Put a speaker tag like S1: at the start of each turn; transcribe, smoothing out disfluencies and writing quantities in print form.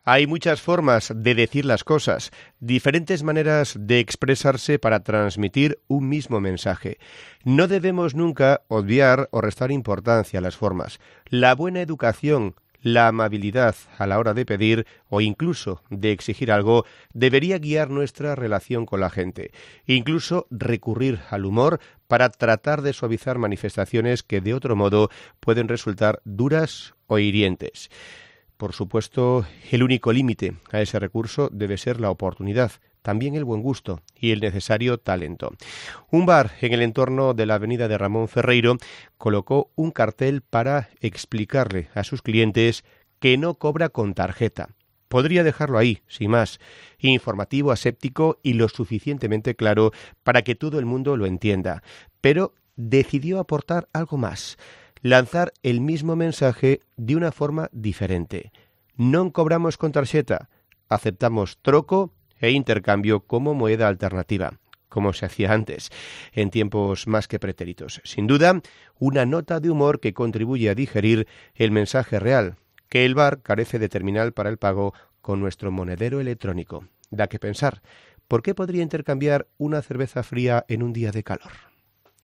S1: Hay muchas formas de decir las cosas, diferentes maneras de expresarse para transmitir un mismo mensaje. No debemos nunca obviar o restar importancia a las formas. La buena educación, la amabilidad a la hora de pedir o incluso de exigir algo debería guiar nuestra relación con la gente. Incluso recurrir al humor para tratar de suavizar manifestaciones que de otro modo pueden resultar duras o hirientes. Por supuesto, el único límite a ese recurso debe ser la oportunidad, también el buen gusto y el necesario talento. Un bar en el entorno de la avenida de Ramón Ferreiro colocó un cartel para explicarle a sus clientes que no cobra con tarjeta. Podría dejarlo ahí, sin más, informativo, aséptico y lo suficientemente claro para que todo el mundo lo entienda, pero decidió aportar algo más. Lanzar el mismo mensaje de una forma diferente. Non cobramos con tarxeta, aceptamos troco e intercambio como moneda alternativa, como se hacía antes, en tiempos más que pretéritos. Sin duda, una nota de humor que contribuye a digerir el mensaje real, que el bar carece de terminal para el pago con nuestro monedero electrónico. Da que pensar, ¿por qué podría intercambiar una cerveza fría en un día de calor?